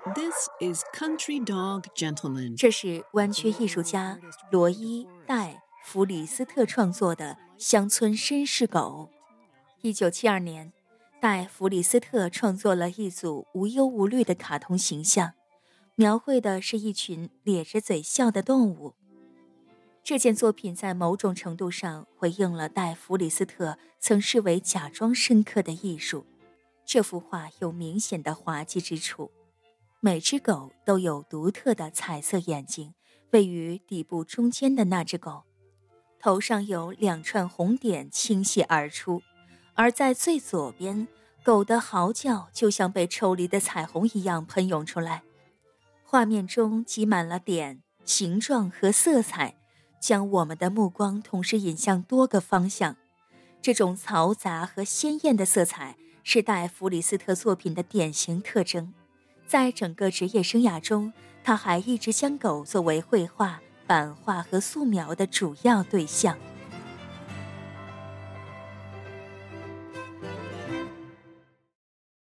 This is Country Dog Gentleman. 这是湾区艺术家罗伊·戴·弗里斯特创作的乡村绅士狗。1972年，戴·弗里斯特创作了一组无忧无虑的卡通形象，描绘的是一群咧着嘴笑的动物。这件作品在某种程度上回应了戴·弗里斯特曾视为假装深刻的艺术。这幅画有明显的滑稽之处，每只狗都有独特的彩色眼睛，位于底部中间的那只狗，头上有2串红点倾泻而出，而在最左边，狗的嚎叫就像被抽离的彩虹一样喷涌出来。画面中挤满了点、形状和色彩，将我们的目光同时引向多个方向。这种嘈杂和鲜艳的色彩是戴·弗里斯特作品的典型特征。在整个职业生涯中，他还一直将狗作为绘画、版画和素描的主要对象。